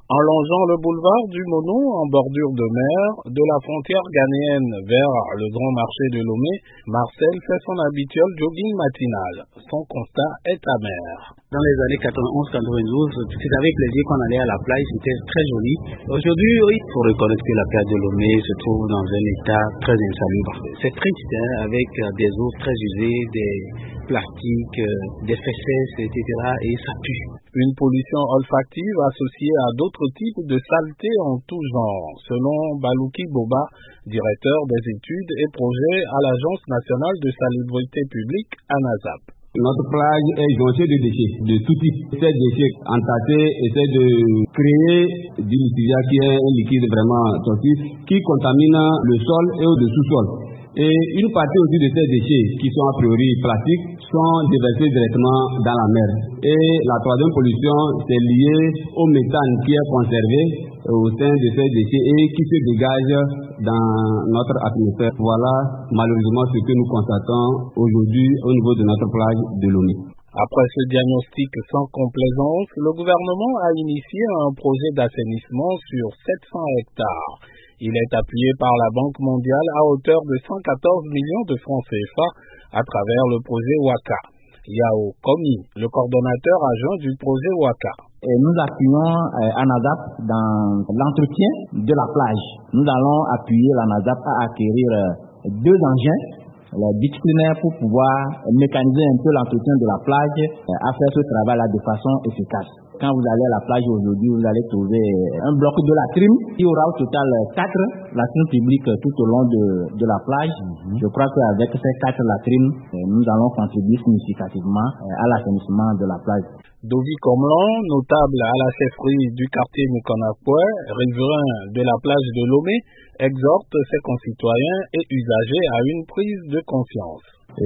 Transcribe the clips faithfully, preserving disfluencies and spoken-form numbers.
En longeant le boulevard du Mono en bordure de mer, de la frontière ghanéenne vers le grand marché de Lomé, Marcel fait son habituel jogging matinal. Son constat est amer. Dans les années quatre-vingt-onze quatre-vingt-douze, c'était avec plaisir qu'on allait à la plage, c'était très joli. Aujourd'hui, oui, il faut reconnaître que la plage de Lomé se trouve dans un état très insalubre. C'est triste, hein, avec des eaux très usées, des plastiques, des fesses, et cetera. Et ça pue. Une pollution olfactive associée à d'autres types de saletés en tout genre, selon Balouki Boba, directeur des études et projets à l'Agence nationale de salubrité publique, ANASAP. Notre plage est jonchée de déchets, de tout type. Ces déchets entassés essaient de créer du liquide qui est un liquide vraiment toxique qui contamine le sol et le sous-sol. Et une partie aussi de ces déchets qui sont a priori plastiques sont déversés directement dans la mer. Et la troisième pollution, c'est lié au méthane qui est conservé au sein de ces déchets et qui se dégage dans notre atmosphère. Voilà malheureusement ce que nous constatons aujourd'hui au niveau de notre plage de Lomé. Après ce diagnostic sans complaisance, le gouvernement a initié un projet d'assainissement sur sept cents hectares. Il est appuyé par la Banque mondiale à hauteur de cent quatorze millions de francs C F A à travers le projet WACA. Yao Komi, le coordonnateur adjoint du projet WACA. Et nous appuyons euh, ANASAP dans l'entretien de la plage. Nous allons appuyer l'ANASAP à acquérir euh, deux engins, les bituclinaires, pour pouvoir mécaniser un peu l'entretien de la plage, euh, à faire ce travail-là de façon efficace. Quand vous allez à la plage aujourd'hui, vous allez trouver un bloc de latrines. Il y aura au total quatre latrines publiques tout au long de, de la plage. Mm-hmm. Je crois qu'avec ces quatre latrines, nous allons contribuer significativement à l'assainissement de la plage. Dovi Komlan, notable à la chefferie du quartier Mukonakwe, riverain de la plage de Lomé, exhorte ses concitoyens et usagers à une prise de conscience.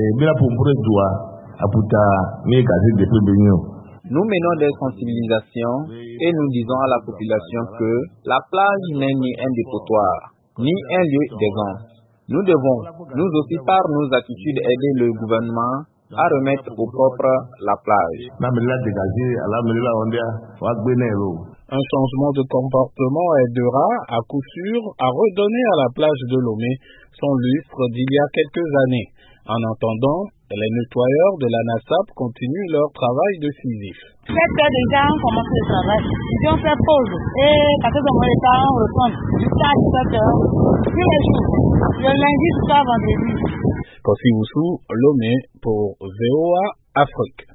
Nous menons des sensibilisations et nous disons à la population que la plage n'est ni un dépotoir, ni un lieu d'exemple. Nous devons, nous aussi par nos attitudes, aider le gouvernement à remettre au propre la plage. Un changement de comportement aidera à coup sûr à redonner à la plage de Lomé son lustre d'il y a quelques années. En attendant, les nettoyeurs de l'ANASAP continuent leur travail de Sisyphe. sept heures déjà, on commence le travail. Ils ont fait pause. Et parce que dans les parents, on reprend jusqu'à dix-sept heures. Tous les jours. Le lundi jusqu'à vendredi. Kossi Moussou, Lomé pour V O A Afrique.